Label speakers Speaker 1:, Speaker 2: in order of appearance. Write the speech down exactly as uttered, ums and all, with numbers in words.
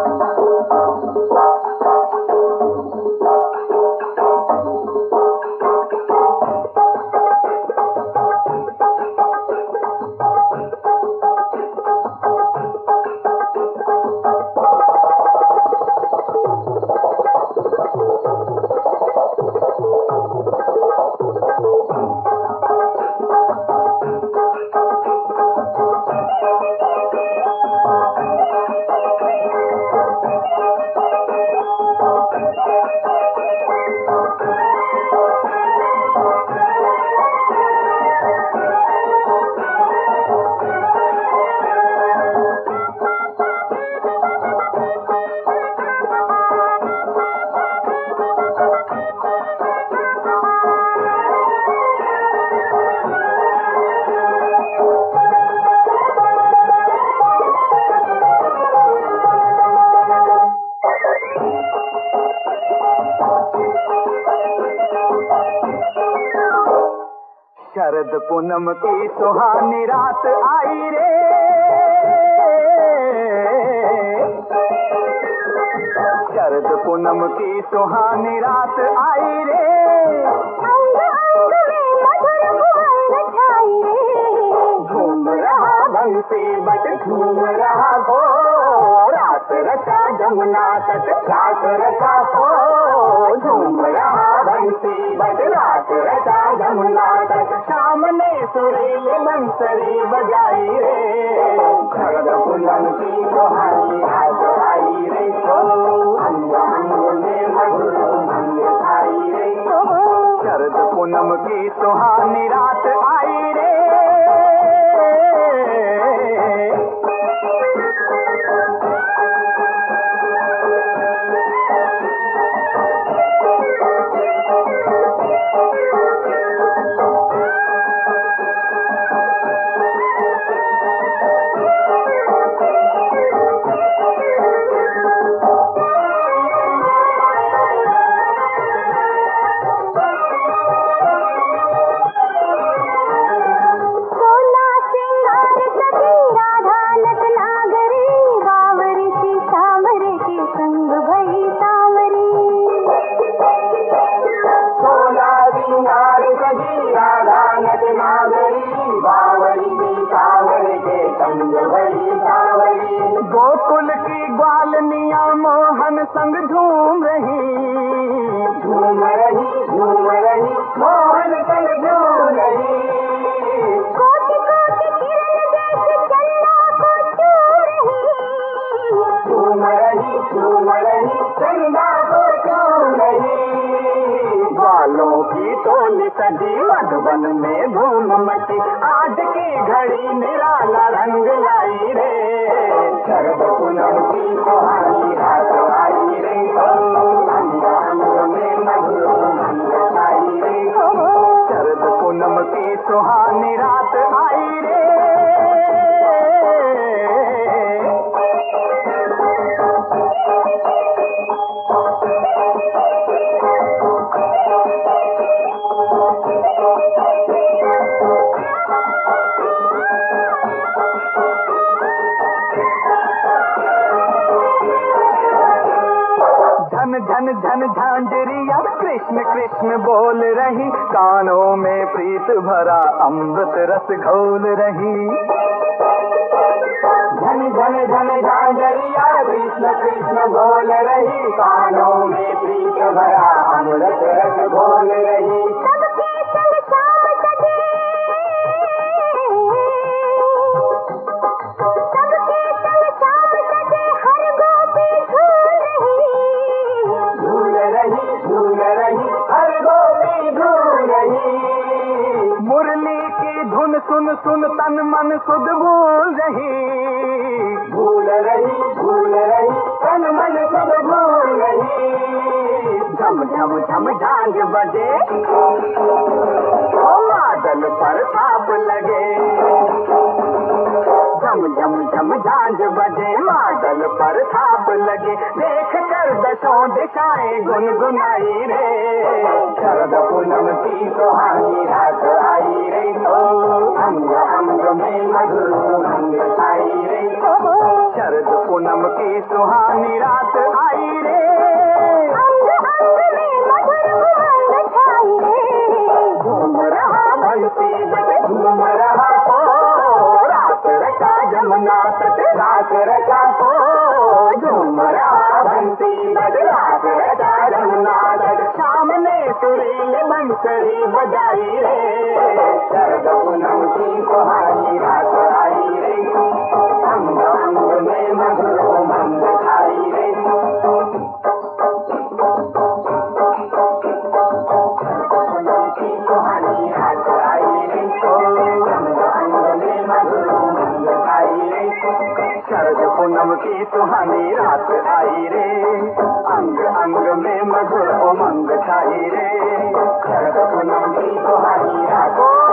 Speaker 1: शरद पूनम की सुहानी रात आई रे, शरद पूनम की सुहानी रात आई रे,
Speaker 2: अंग अंग में मधुर भुवन छाई रे,
Speaker 1: झूम रहा बंसी बट झूम रहा हो, रात रचा जमुना तट रात रचा हो, झूम रहा बंसी बट रात रचा जमुना तट, शाम ने सुरीली बंसरी बजाई रे, शरद पूनम की सुहानी रात आई रे, अंग अंग में मधुर भंग छाई रे, शरद पूनम की सुहानी रात आई रे। गोकुल की ग्वालनिया मोहन संग झूम रही, झूम रही झूम रही मोहन संग झूम रही,
Speaker 2: कोटि कोटि किरण जैसे चंदा को छू रही,
Speaker 1: झूम रही झूम रही चंदा को छू रही, बालों की टोली सजी मधुबन में धूम मची, आज की घड़ी निराला रंग लाई रे, शरद पूनम की सुहानी रात आई रे, अंग अंग में मधुर भंग छाई रे, शरद पूनम की सुहानी रात आई रे। झन झन झांझरिया कृष्ण कृष्ण बोल रही, कानों में प्रीत भरा अमृत रस घोल रही, झन झन झन झांझरिया कृष्ण कृष्ण बोल रही, कानों में प्रीत भरा अमृत रस घोल रही,
Speaker 2: सबके संग शाम सजे, सबके संग शाम सजे हर गोपी झूल रही,
Speaker 1: झूल रही हर गोपी झूल रही, मुरली की धुन सुन सुन तन मन सुध भूल रही, भूल रही भूल रही तन मन सुध भूल रही, झम झम झम झांझ बजे ओ बादल पर ताप लगे, झम झम झम झांझ बजे बादल पर थाप लगे, देख कर दसों दिशाएं गुनगुनाई रे, शरद पूनम की सुहानी रात आई रे, अंग अंग में मधुर भंग छाई रे, शरद पूनम की सुहानी रात आई रे,
Speaker 2: अंग अंग में मधुर उमंग छाई रे,
Speaker 1: झूम रहा बंसी बट झूम रहा हो, रात रचा जमुना तट रात रचा हो, झूम रहा बंसी बट रात रचा जमुना तट। शाम ने सुरीली बंसरी बजाई रे, शरद पूनम की सुहानी रात आई रे, अंग अंग में मधुर उमंग छाई रे। सुहानी रात आई रे, अंग अंग में मधुर उमंग छाई रे, शरद पूनम की सुहानी रात आई रे, अंग अंग में मधुर उमंग छाई रे, शरद पूनम की सुहानी रात।